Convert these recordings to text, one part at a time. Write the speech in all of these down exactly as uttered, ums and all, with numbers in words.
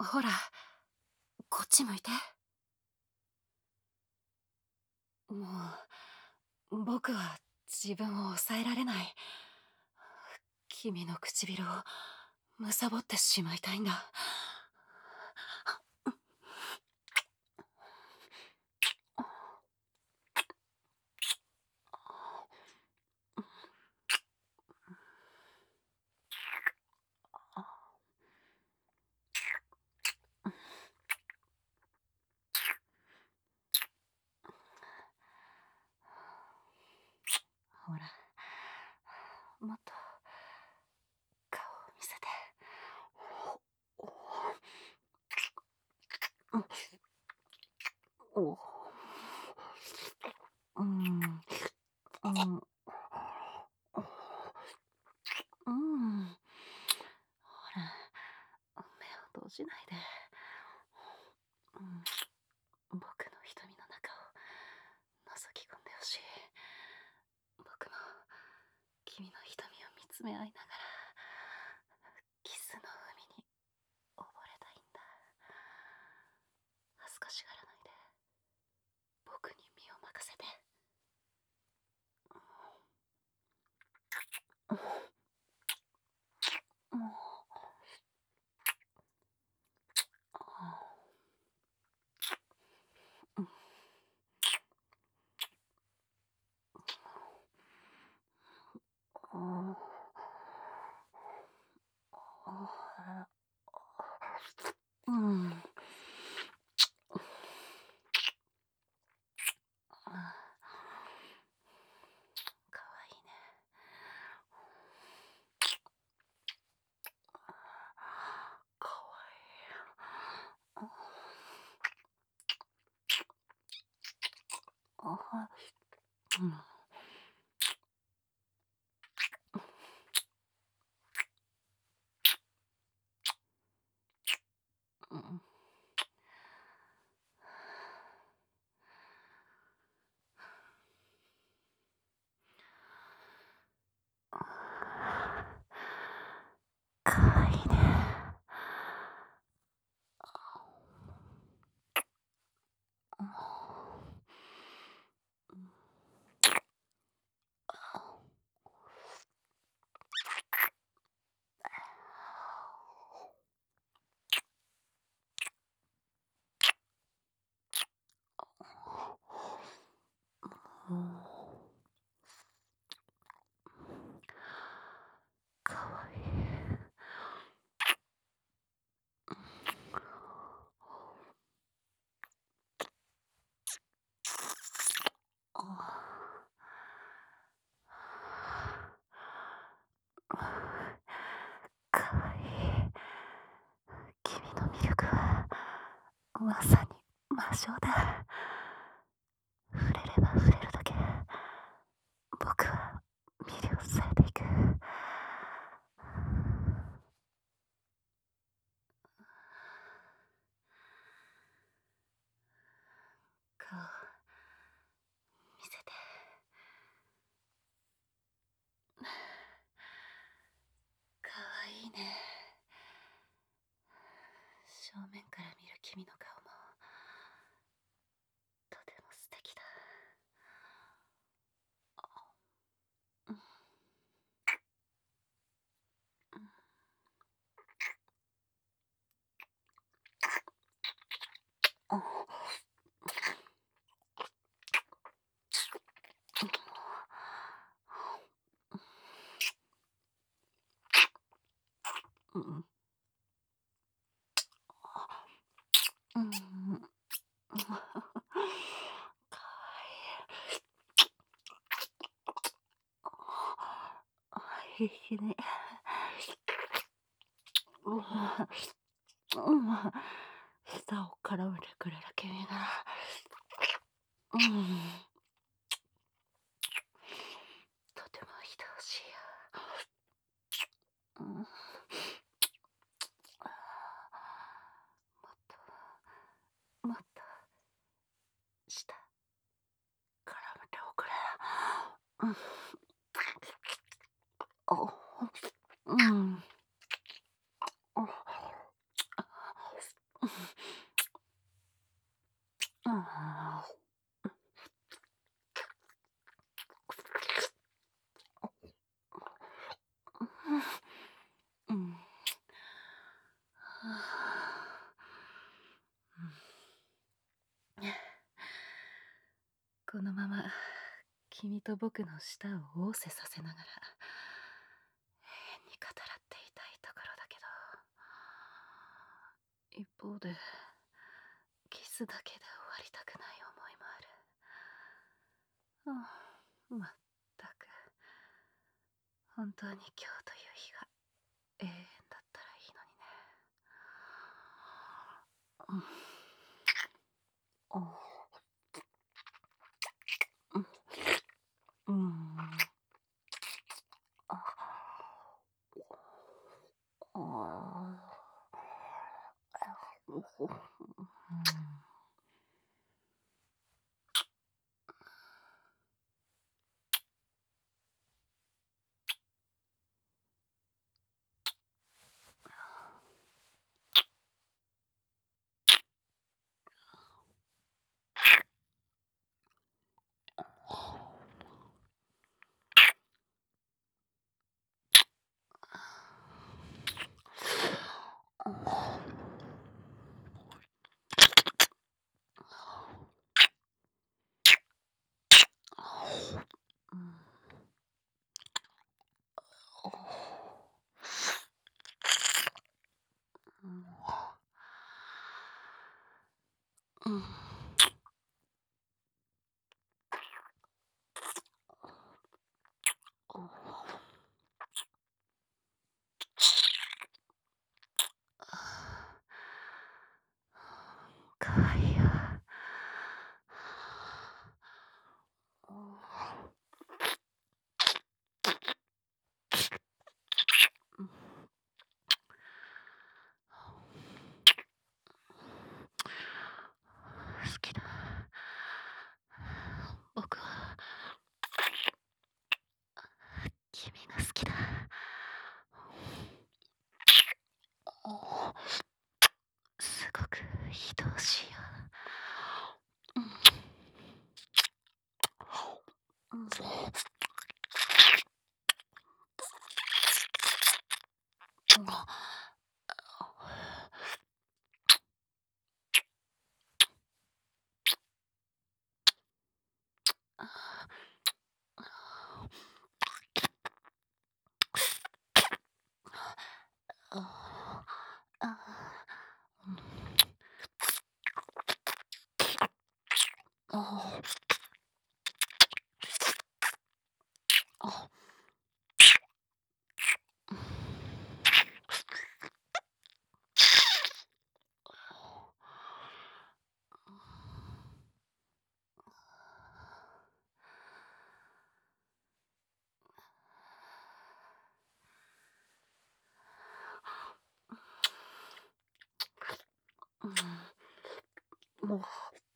ほら、こっち向いて。もう、僕は自分を抑えられない。君の唇を貪ってしまいたいんだ。ほら、もっと顔を見せて。おうん、うん、うん。ほら、目を閉じないで。うん、僕の瞳の中を覗き込んでほしい。僕も君の瞳を見つめ合いながらキスの海に溺れたいんだ。恥ずかしがらないで僕に身を任せて。うん。かわいいね。かわいい。あ、うん。うん。かわいいね。うん、かわいい。かわいい。君の魅力はまさに魔性だ。触れれば触れるだけ僕は魅了されていく。顔見せて。かわいいね。正面から見る君の顔もとても素敵だ。うん、うん、うん、うん、かわいい。いいね。うん、うん、舌を絡めてくれる君なら、うん、とても愛しいよ。うん、もっともっと舌絡めておくれ。うん、お、うん、 君と僕の舌を仰せさせながら永遠に語らっていたいところだけど、一方でキスだけで終わりたくない思いもある。ああ、まったく本当に今日という日が永遠だったらいいのにね。うん、うん、うん、あ、あ、うん、うん、かわいいよ。好きだ。僕は君が好きだ。すごく愛おしいよ。うん、もう、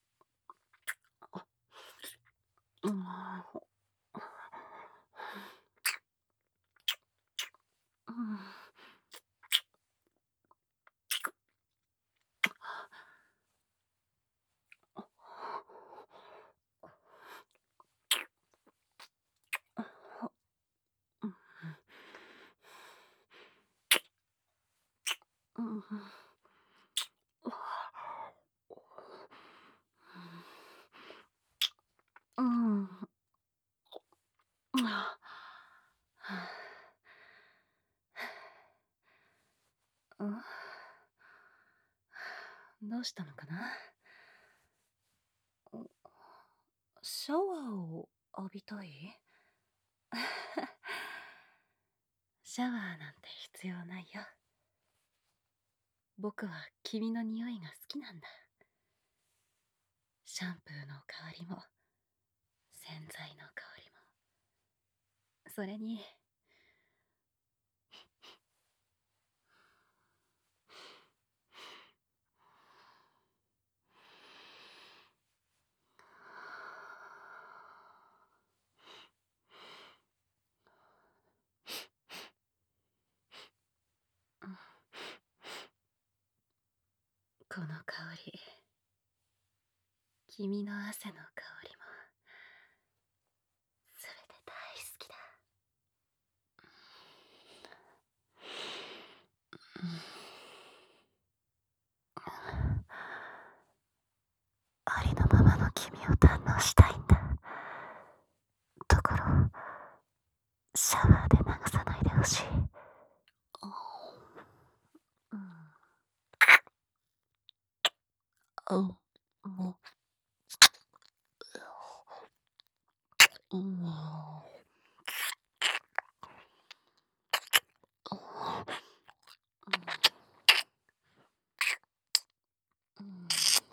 うん、うん、うん、どうしたのかな。シャワーを浴びたい。シャワーなんて必要ないよ。僕は君の匂いが好きなんだ。シャンプーの香りも洗剤の香りも、それにこの香り、君の汗の香りもすべて大好きだ。ありのままの君を堪能したいんだ。 あ、もう、うん、うん。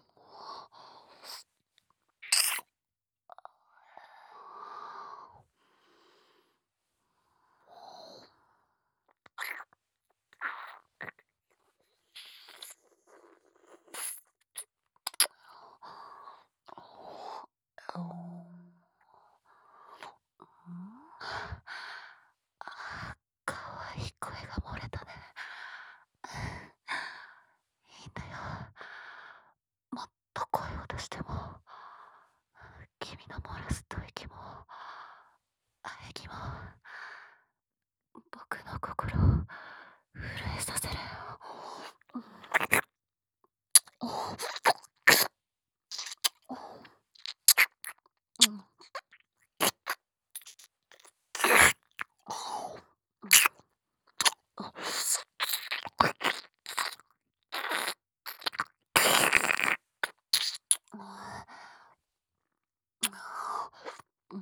ああ、かわいい声が漏れたね。いいんだよ。もっと声を出しても、君の漏らす吐息も、喘ぎも、僕の心を震えさせる。うん。うん。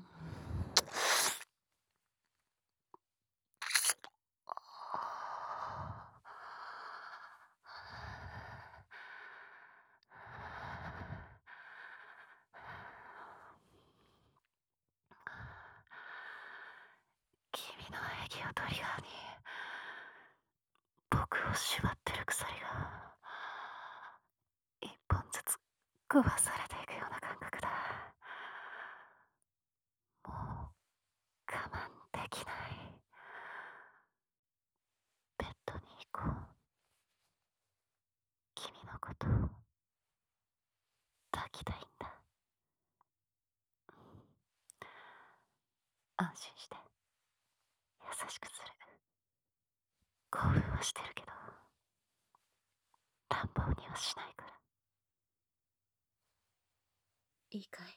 君の息をトリガーに僕を縛ってる鎖が一本ずつ壊されていくような感覚だ。もう我慢できない。ベッドに行こう。君のことを抱きたいんだ。安心して優しくする。興奮はしてるけど乱暴にはしないから。いいかい？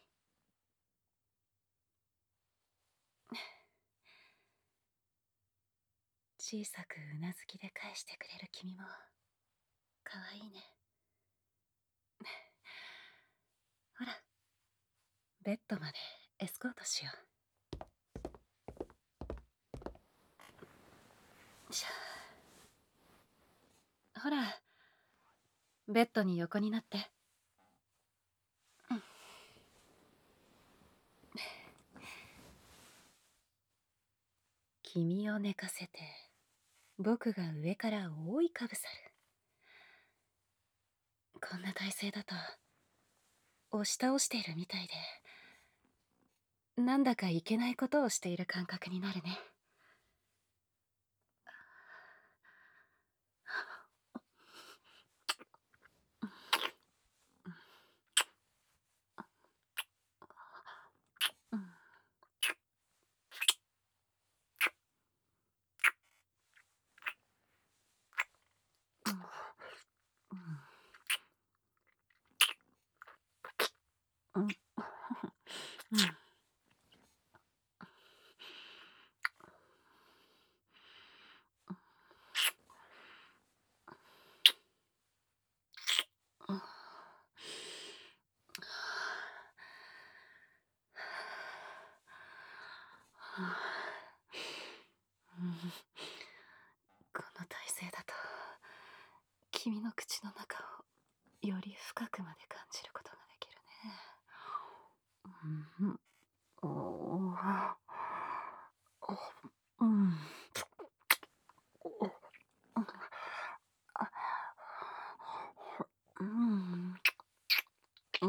小さくうなずきで返してくれる君もかわいいね。ほら、ベッドまでエスコートしよう。しゃあ、ほら、ベッドに横になって。うん。君を寝かせて僕が上から覆いかぶさる。こんな体勢だと押し倒しているみたいで、なんだかいけないことをしている感覚になるね。うん。うん。うん。うん。この体勢だと君の口の中をより深くまで感じることができるね。うん。おー。うん。うん。うん。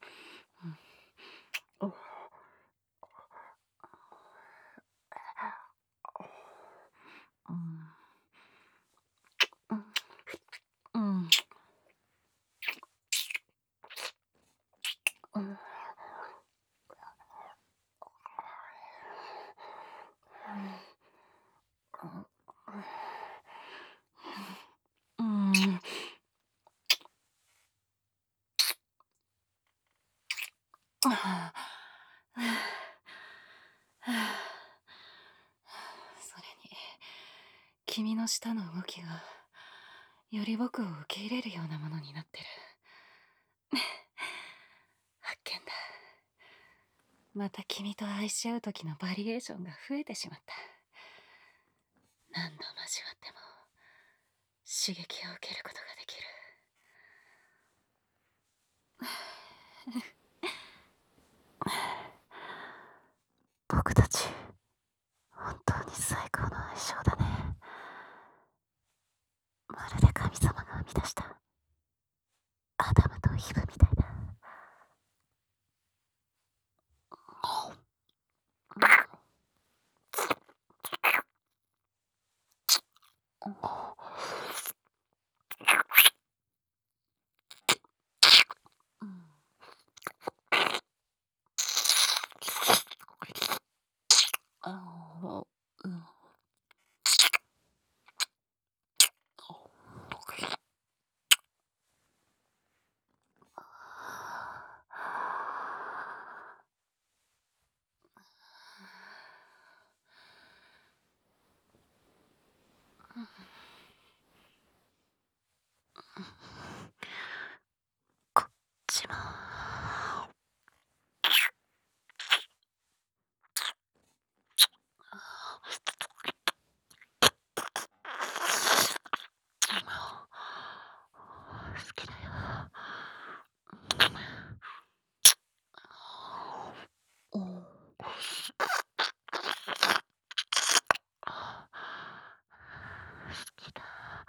うん。うん。うん。ああ、それに君の舌の動きがより僕を受け入れるようなものになってる。 また君と愛し合う時のバリエーションが増えてしまった。何度交わっても刺激を受けることができる。僕たち本当に最高の相性だね。まるで神様が生み出したアダムとイブみたいだ。こっちも。好きだよ。好きだ。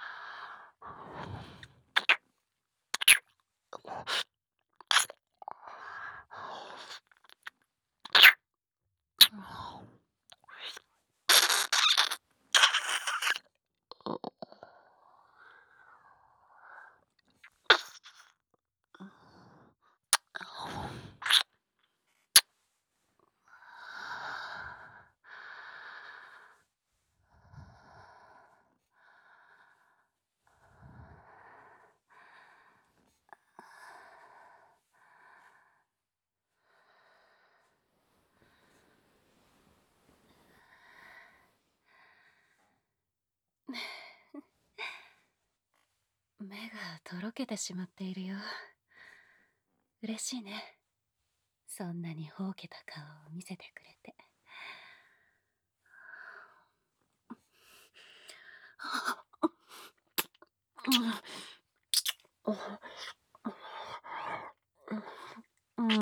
目がとろけてしまっているよ。嬉しいね。そんなにほうけた顔を見せてくれて。うん。うん。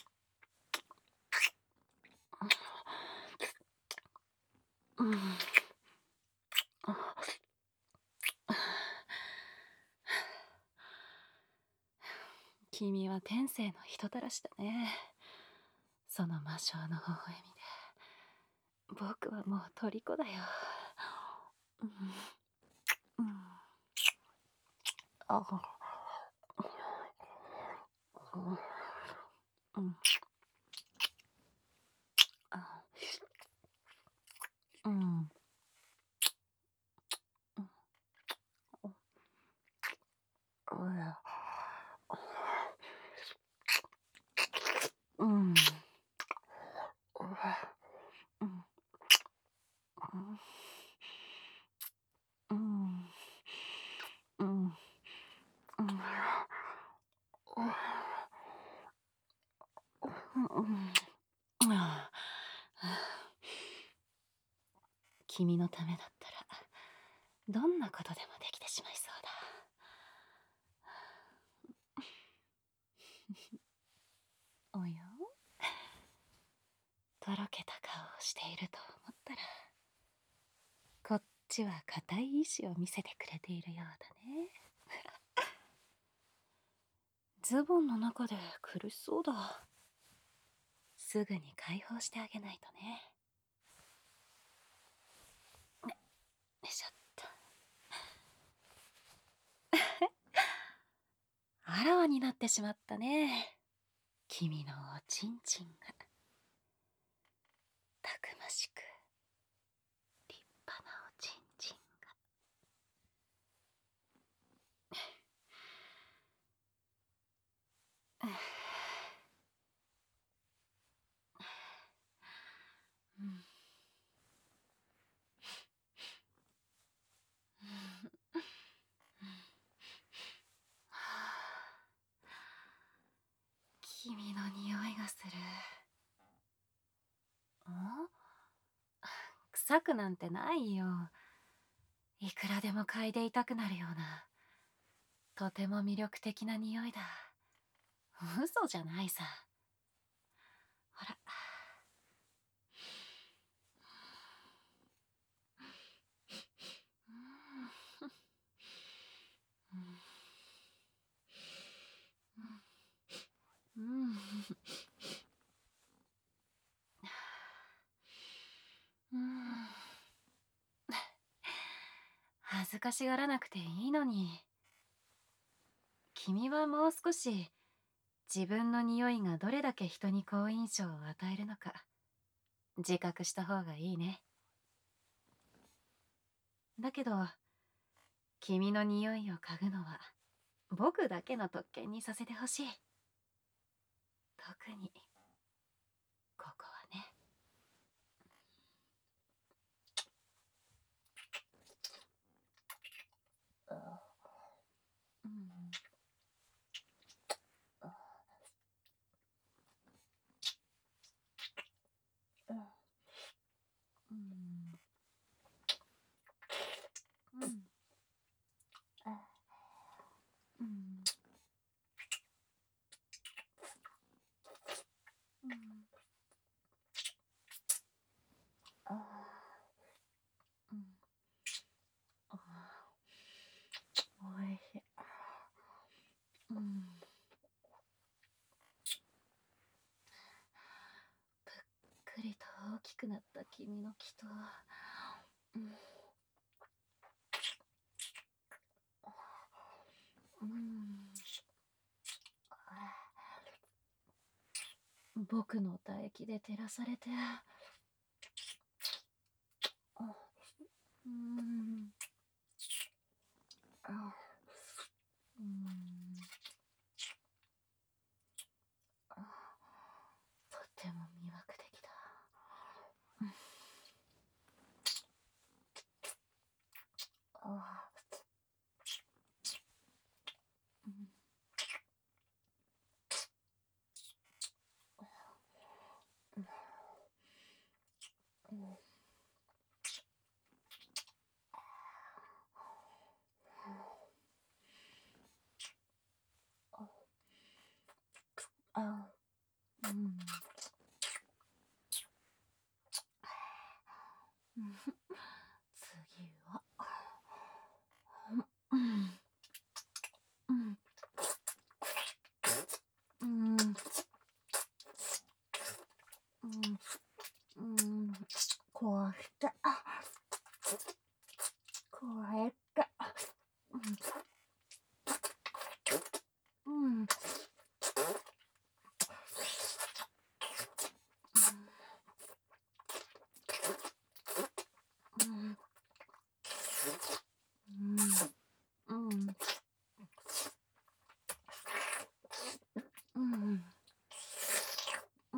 君は天性の人たらしだね。その魔性の微笑みで僕はもう虜だよ。うん。うん。あ。うん。あ。うん。うん。うん。うん。君のためだったらどんなことでもできてしまいそうだ。おや、とろけた顔をしていると思ったら、こっちは固い意志を見せてくれているようだね。ズボンの中で苦しそうだ。すぐに解放してあげないとね。よいしょっと。あらわになってしまったね。君のおちんちんがたくましく立派なおちんちんが。うん。君の匂いがする。 臭くなんてないよ。いくらでも嗅いでいたくなるような、とても魅力的な匂いだ。嘘じゃないさ。ほら。うん、うん、うん。恥ずかしがらなくていいのに。君はもう少し自分の匂いがどれだけ人に好印象を与えるのか自覚した方がいいね。だけど君の匂いを嗅ぐのは僕だけの特権にさせてほしい。特にここはね。うん、うん、うん、うん、うん、あー、うん、あー、おいしい。うん、ぷっくりと大きくなった君の気と、うん、うん、僕の唾液で照らされて、うん、あ、うん、あ、とても魅惑的だ。うん、あ、うん、うん、あ、うん、うん、次は、うん、うん、うん、うん、うん、こうして、こうやって、うん、うん、うん、うん、うん、うん、うん、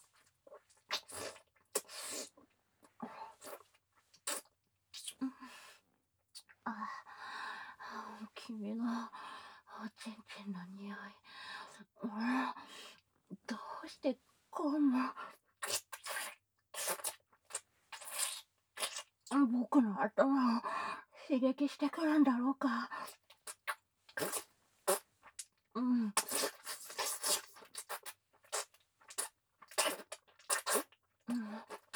あ、君のおちんちんの匂い、うん、どうしてこんな僕の頭を刺激してくるんだろうか。うん、うん、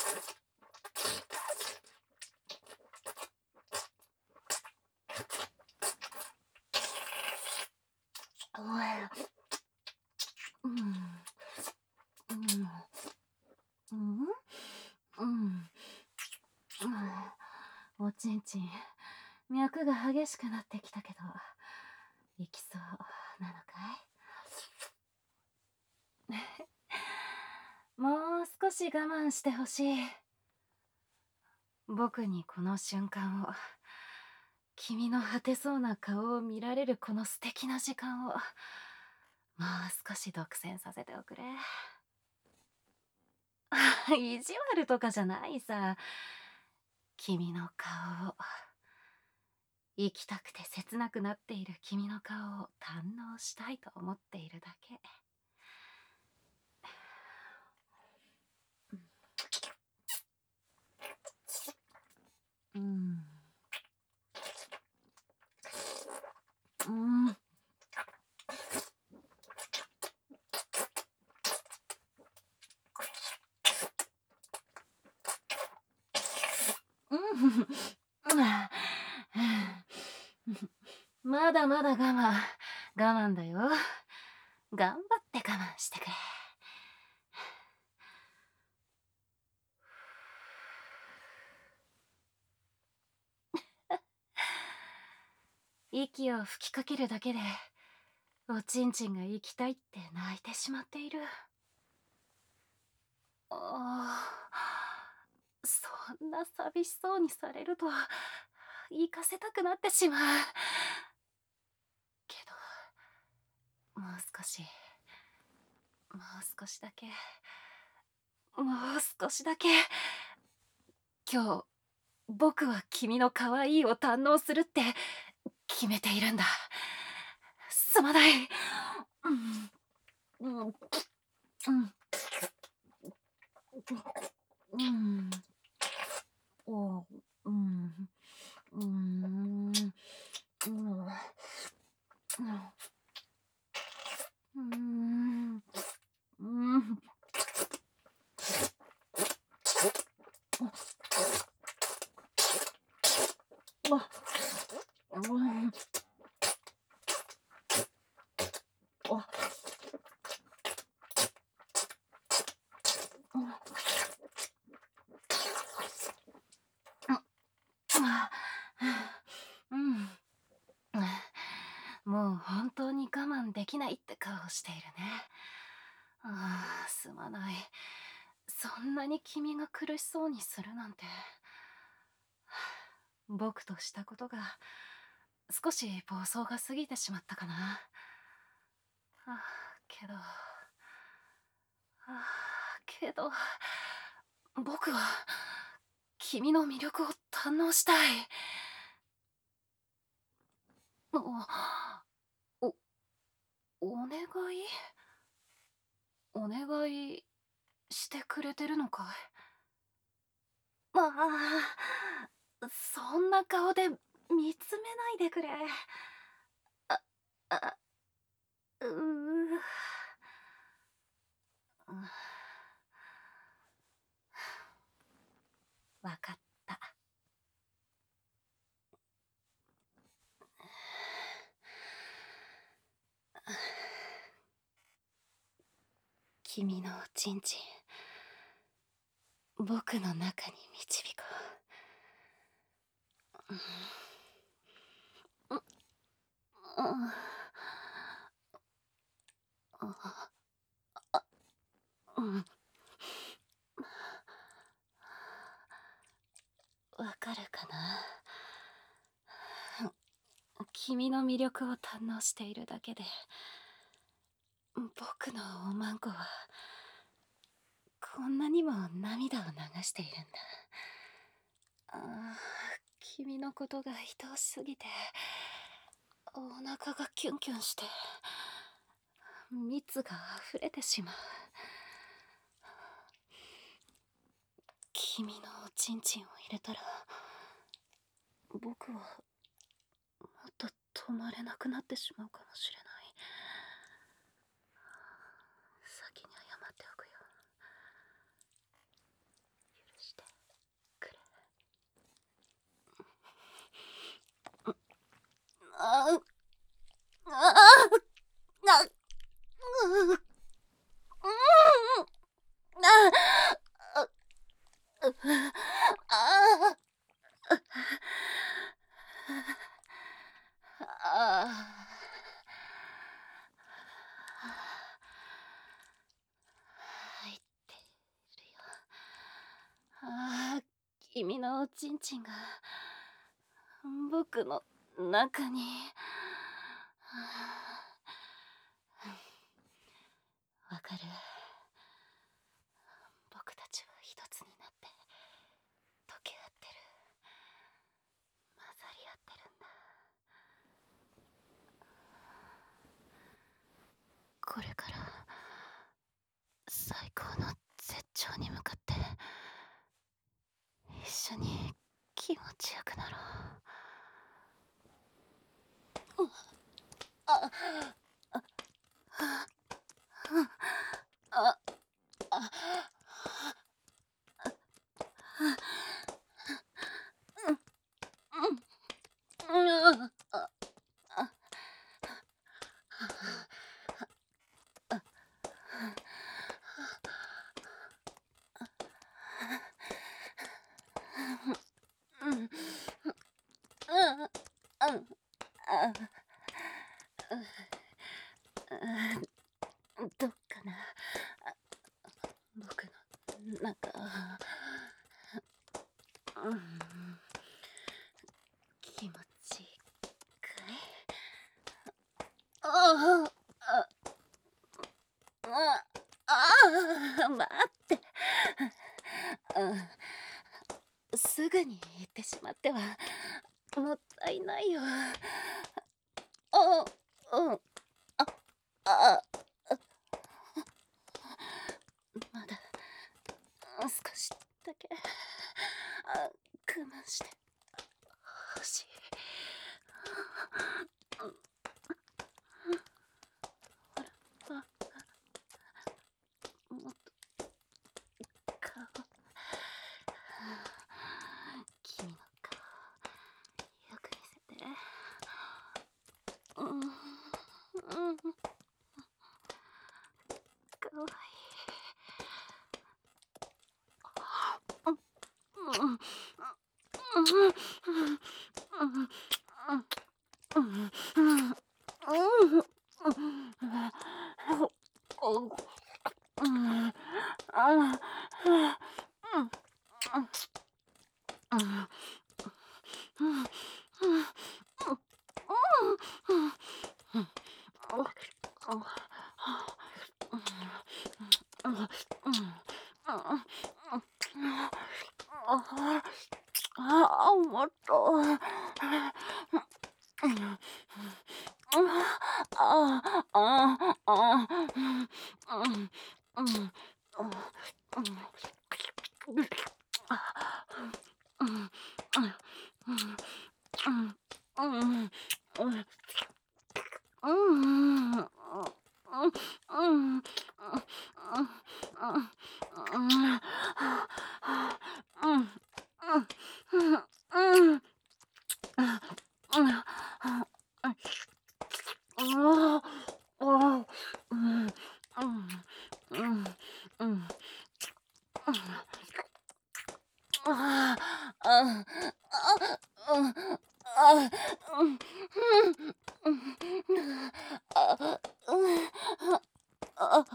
おい、うん、うん、うん、うん、おちんちん、脈が激しくなってきたけど、いきそうなのかい？もう少し我慢してほしい。僕にこの瞬間を、君の果てそうな顔を見られるこの素敵な時間を、もう少し独占させておくれ。意地悪とかじゃないさ。君の顔を、生きたくて切なくなっている君の顔を堪能したいと思っているだけ。 うん。うん。うん。まだまだ我慢。我慢だよ。頑張って我慢してくれ。息を吹きかけるだけでおちんちんが行きたいって泣いてしまっている。ああ、そんな寂しそうにされると行かせたくなってしまう。けどもう少し、もう少しだけ、もう少しだけ。今日僕は君の可愛いを堪能するって決めているんだ。すまない。うん、うん、うん、うん、お、うん、うん、うん、うん、うん。わ、うん、わ、うん、うん。もう本当に我慢できないって顔をしているね。ああ、すまない。そんなに君が苦しそうにするなんて。僕としたことが少し暴走が過ぎてしまったかな。ああ、けど、ああ、けど、僕は君の魅力を堪能したい。お、お、お願いお願いしてくれてるのかい？ああ、そんな顔で見つめないでくれ。あ、あ、うう、わかった。君のおちんちん、僕の中に導こう。うん、うん、うん、わかるかな。君の魅力を堪能しているだけで僕のおまんこはこんなにも涙を流しているんだ。ああ、君のことが愛おしすぎてお腹がキュンキュンして蜜が溢れてしまう。君のおちんちんを入れたら僕はもっと止まれなくなってしまうかもしれない。先に謝っておくよ。許してくれ。ああ、ああ、うう、ああ、入ってるよ。ああ、君のおちんちんが僕の中に。わかる。僕たちは一つになって溶け合ってる。混ざり合ってるんだ。これから最高の絶頂に向かって一緒に気持ちよくなろう。あ、あ、あ、あ、あ、うん、うん、あ、あ、うん、うん、うん、あ、どっかな、僕の中、うん、気持ちいいかい？ああ、あ、ああ、待って。うん、すぐに言ってしまってはもったいないよ。あ、うん、あ、あ、まだ少しだけ、あ、我慢してほしい。うん、ほら、あ、もっと顔、君の顔よく見せて。うん、うん、かわいい。うん、うん、うん、うん、うん、ああ、もっと。ああ、ああ、ああ、うん、うん、うん、うん、うん、うん、うん、うん、うん、うん、うん、ああ、ああ、うん、あ、うん、うん、あ、うん、あ、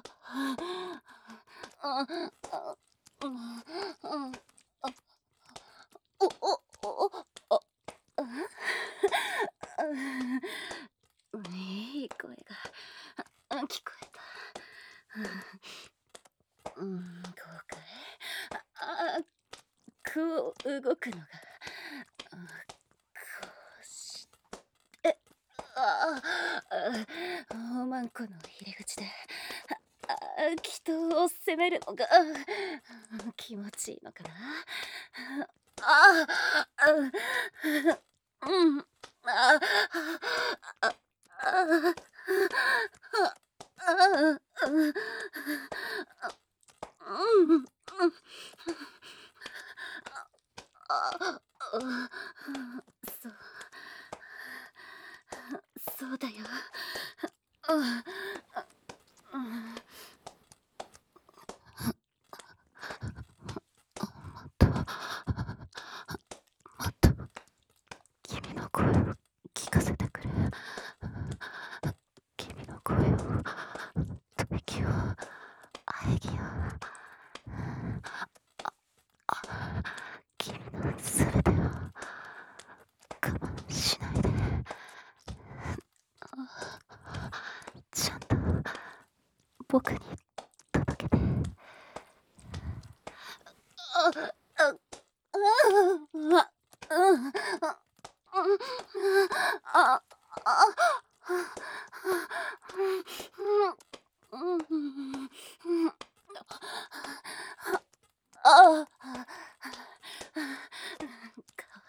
あ、あ、うん、うん、あ、おおおあ、うん、いい声が、あ、聞こえた。うん、こうかい？ああ、こう動くのが、あ、こうして、ああ、あ、おまんこの入り口で、ああ、人を責めるのが、気持ちいいのかな。ああ、うん、ああ、あ、あ、あ、うん、あ、そう、そうだよ。うん、うん、もっと君の声を聞かせてくれ。君の声を、吐息を、喘ぎを、君のすべてを我慢しないで、ちゃんと僕に届けて。あ、あ、あ、うん、あ、あ、うん、あ、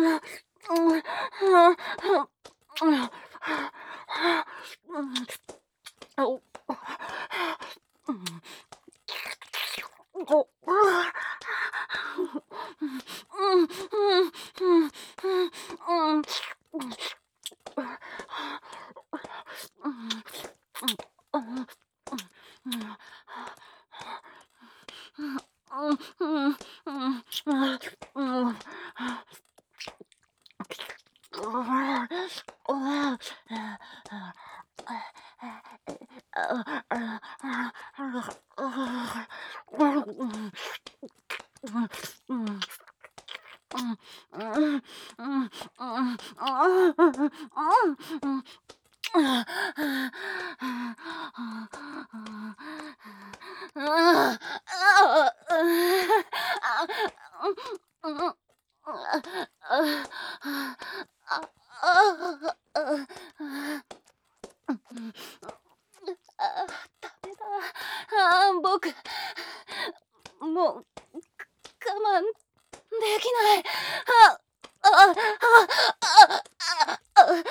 僕、もう、か我慢できない。あ、あ、あ、あ、あ、あ、あ、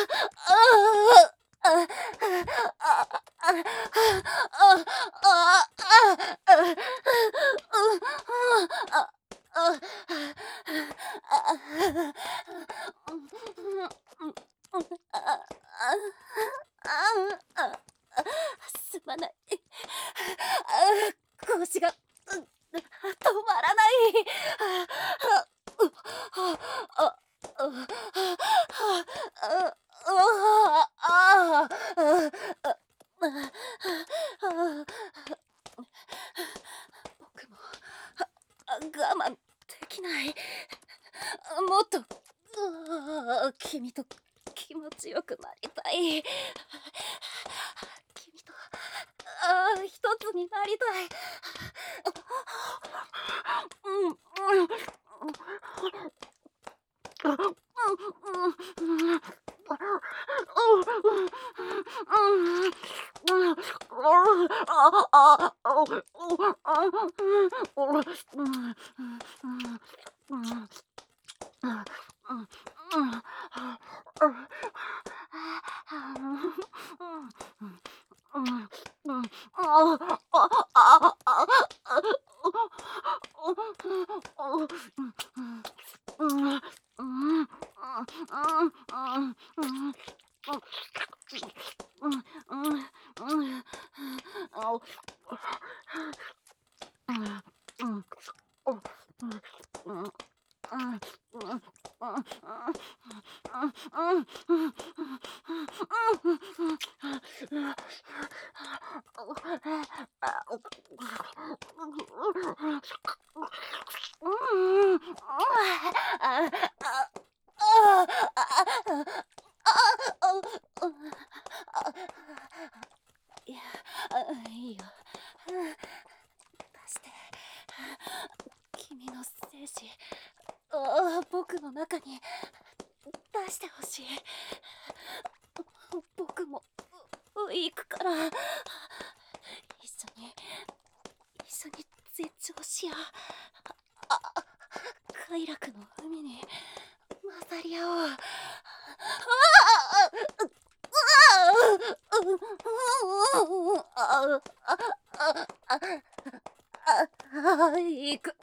すまない。腰が止まらない。僕も我慢できない。もっと君と気持ちよくなりたい。君と一つになりたい。いや、いいよ。出して。君の精子、僕の中に出してほしい。僕も行くから。一緒に一緒に絶頂しよう。あ、快楽の海に混ざり合おう。行く。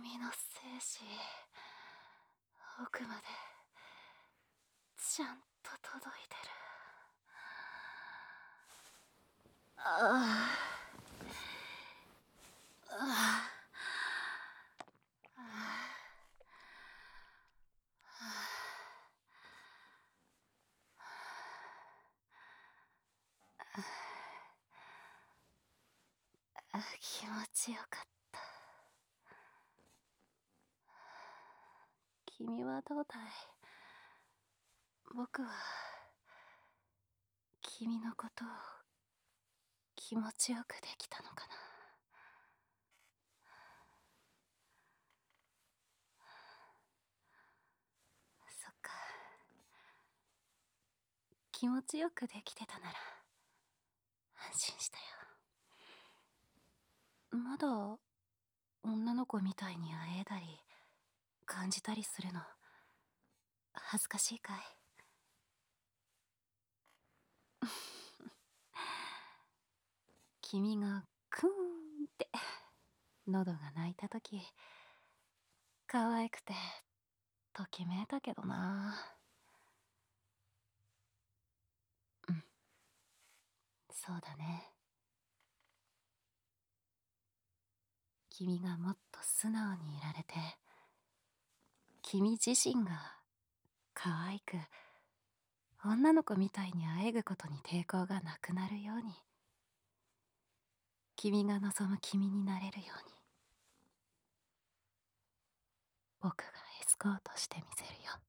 君の精子、奥までちゃんと届いてる。ああ、ああ、気持ちよかった。君はどうだい？僕は君のことを気持ちよくできたのかな。そっか。気持ちよくできてたなら安心したよ。まだ女の子みたいに会えたり感じたりするの恥ずかしいかい？君がクーンって喉が鳴いた時可愛くてときめいたけどな。うん、そうだね。君がもっと素直にいられて、君自身が可愛く女の子みたいにあえぐことに抵抗がなくなるように、君が望む君になれるように、僕がエスコートしてみせるよ。